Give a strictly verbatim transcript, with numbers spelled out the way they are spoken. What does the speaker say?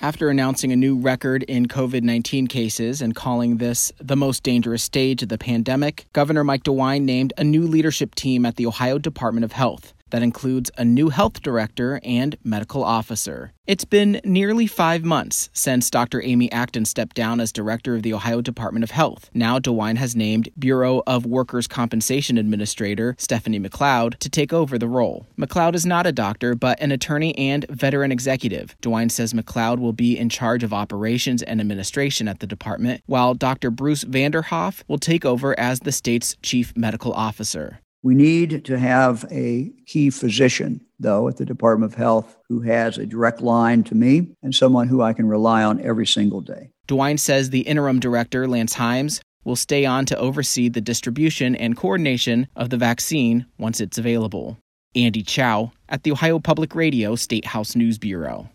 After announcing a new record in covid nineteen cases and calling this the most dangerous stage of the pandemic, Governor Mike DeWine named a new leadership team at the Ohio Department of Health that includes a new health director and medical officer. It's been nearly five months since Doctor Amy Acton stepped down as director of the Ohio Department of Health. Now DeWine has named Bureau of Workers' Compensation Administrator Stephanie McLeod to take over the role. McLeod is not a doctor, but an attorney and veteran executive. DeWine says McLeod will be in charge of operations and administration at the department, while Doctor Bruce Vanderhoff will take over as the state's chief medical officer. We need to have a key physician, though, at the Department of Health who has a direct line to me and someone who I can rely on every single day. DeWine says the interim director, Lance Himes, will stay on to oversee the distribution and coordination of the vaccine once it's available. Andy Chow at the Ohio Public Radio State House News Bureau.